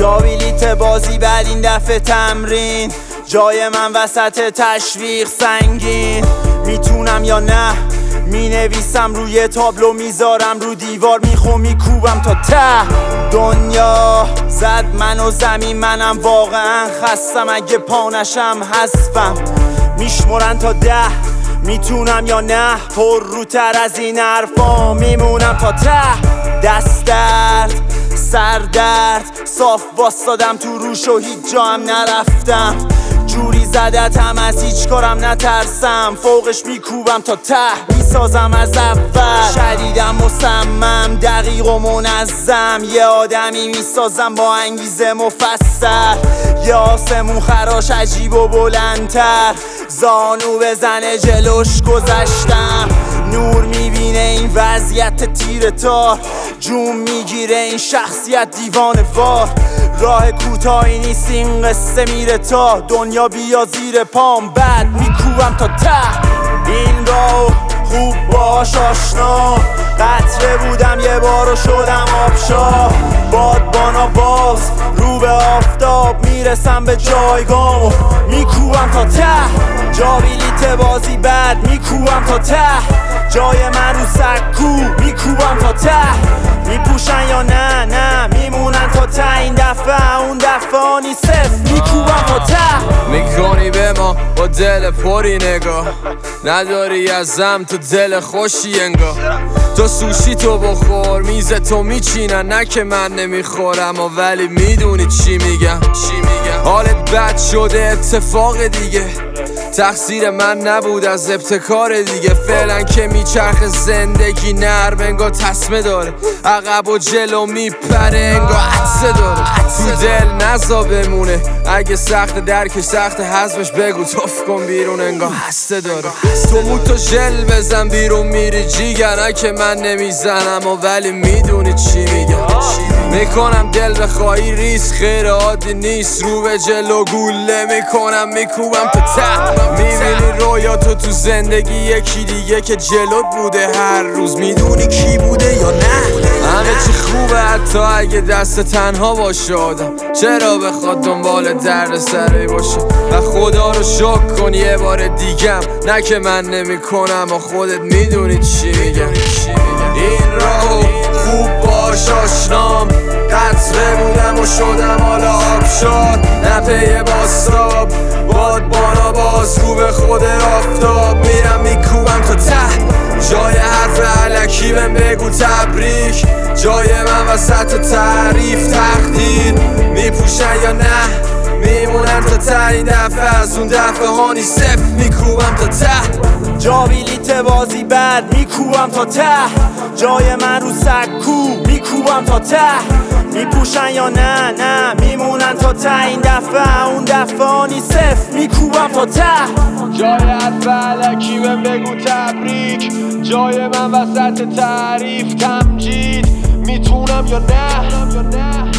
جا بلیت بازی بعد این دفعه تمرین، جای من وسط تشویق سنگین. میتونم یا نه، مینویسم روی تابلو، میذارم رو دیوار، میخوام میکوبم تا ته. دنیا زد منو زمین، منم واقعا خستم، اگه پانشم حذفم. میشمرن تا 10، میتونم یا نه، پر روتر از این حرفا میمونم تا ته. دست درد سر درد صاف باستادم تو روش و هیچ جا هم نرفتم. جوری زدتم از هیچ کارم نترسم، فوقش میکوبم تا ته، میسازم از اول. شدیدم مصمم، دقیق و منظم، یه آدمی میسازم با انگیزه مفصل. یه آسمون خراش عجیب و بلندتر، زانو بزنه جلوش گذشتم. نور میبینه این وضعیت تیر تار، جون میگیره این شخصیت دیوانه وار. راه کوتاهی نیست این قصه، میره تا دنیا بیا زیر پام، بعد میکوبم تا ته. این راه خوب باش آشنا، قطره بودم یه بار و شدم آبشار. بادبانا باز رو به آفتاب، میرسم به جایگاه میکوبم تا ته. جا بلیت بازی بعد میکوبم تا ته، جای من رو سکو میکوبم تا ته. میپوشن یا نه نه، میمونن تا ته، این دفعه اون دفعه آنی صفر میکوبم تا ته. میکنی به ما با دل پری نگاه، نداری ازم تو دل خوشی انگار. تو سوشی تو بخور، میز تو میچینن، نه که من نمیخورم و ولی میدونی چی میگم. حالت بد شده اتفاق دیگه، تقصیر من نبود از ابتکار دیگه. فعلا که میچرخ زندگی نرم انگار تسمه داره، عقب و جلو میپره انگار عطسه داره. تو دل نزا بمونه، اگه سخت درکش سخت حذفش بگو توف کن بیرون انگار هسته داره. تو موتو ژل بزن بیرون میری جیگر، نه که من نمیزنم و ولی میدونی چی میگم. میکنم دل بخوایی ریس خیر عادی نیست، رو به جلو گوله میکنم میکوبم تا ته. میبینی رویاتو تو زندگی یکی دیگه که جلوت بوده هر روز، میدونی کی بوده یا نه. همه چی خوبه حتی اگه دست تنها باشه آدم، چرا بخواد دنبال درد سری باشه. و خدا رو شکر کن یه بار دیگم، نه که من نمی کنم و خودت میدونی چی میگم. این راهو خوب باش آشنام، قطره بودم و شدم حالا آبشار. نپه باستاب بادبانا باز رو به خود آفتاب، میرم میکوبم تا ته. جای حرف علکی بهم بگو تبریک، جای من وسط تعریف تقدیر. میپوشن یا نه، میمونن تا ته، این دفعه از اون دفعه هانی صفر میکوبم تا ته. جا بلیت بازی بعد میکوبم تا ته، جای من رو سکو میکوبم تا ته. میپوشن یا نه نه، میمونن تا ته، این دفعه اون دفعه آنی صفر میکوبم تا ته. جای حرف علکی بهم بگو تبریک، جای من وسط تعریف تمجید. میتونم یا نه